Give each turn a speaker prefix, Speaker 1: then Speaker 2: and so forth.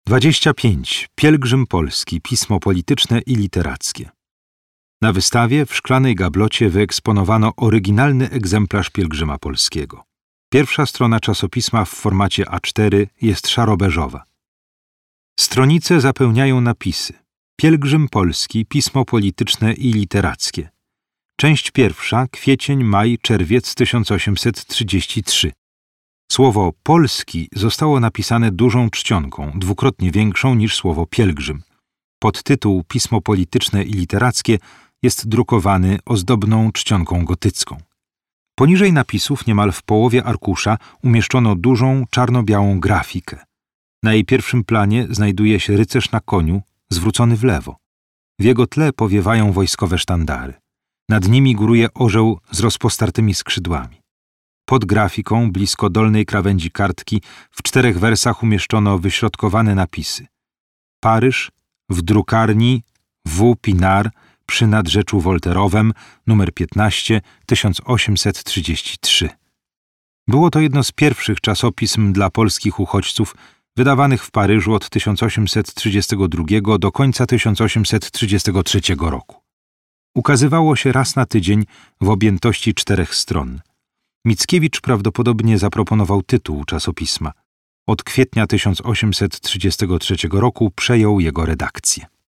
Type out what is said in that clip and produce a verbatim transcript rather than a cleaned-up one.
Speaker 1: dwadzieścia pięć. Pielgrzym Polski. Pismo polityczne i literackie. Na wystawie w szklanej gablocie wyeksponowano oryginalny egzemplarz Pielgrzyma Polskiego. Pierwsza strona czasopisma w formacie A cztery jest szaro-beżowa. Stronice zapełniają napisy: Pielgrzym Polski. Pismo polityczne i literackie. Część pierwsza, kwiecień, maj, czerwiec tysiąc osiemset trzydziesty trzeci. Słowo Polski zostało napisane dużą czcionką, dwukrotnie większą niż słowo pielgrzym. Podtytuł Pismo polityczne i literackie jest drukowany ozdobną czcionką gotycką. Poniżej napisów, niemal w połowie arkusza, umieszczono dużą, czarno-białą grafikę. Na jej pierwszym planie znajduje się rycerz na koniu, zwrócony w lewo. W jego tle powiewają wojskowe sztandary. Nad nimi góruje orzeł z rozpostartymi skrzydłami. Pod grafiką, blisko dolnej krawędzi kartki, w czterech wersach umieszczono wyśrodkowane napisy: Paryż, w drukarni W. Pinar, przy Nadrzeczu Wolterowem, numer piętnaście, tysiąc osiemset trzydzieści trzy. Było to jedno z pierwszych czasopism dla polskich uchodźców wydawanych w Paryżu od tysiąc osiemset trzydziestego drugiego do końca tysiąc osiemset trzydziestego trzeciego roku. Ukazywało się raz na tydzień w objętości czterech stron. Mickiewicz prawdopodobnie zaproponował tytuł czasopisma. Od kwietnia tysiąc osiemset trzydziestego trzeciego roku przejął jego redakcję.